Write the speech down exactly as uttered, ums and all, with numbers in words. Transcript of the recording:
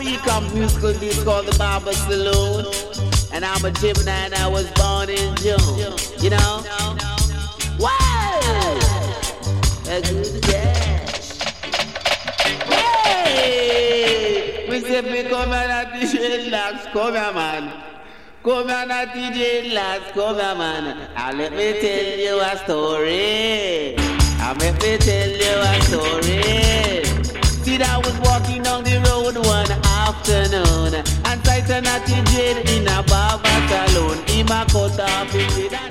we come musical this called the Barber Saloon. And I'm a Gemini and I was born in June. You know? Wow! A good dash. Hey! We say we come here at the dreadlocks, come here man. Come here at the dreadlocks, come here man. And let me tell you a story. And let me tell you a story. See, I was walking down the road one afternoon, and sight an attitude in a barber saloon. He ma cut off his head.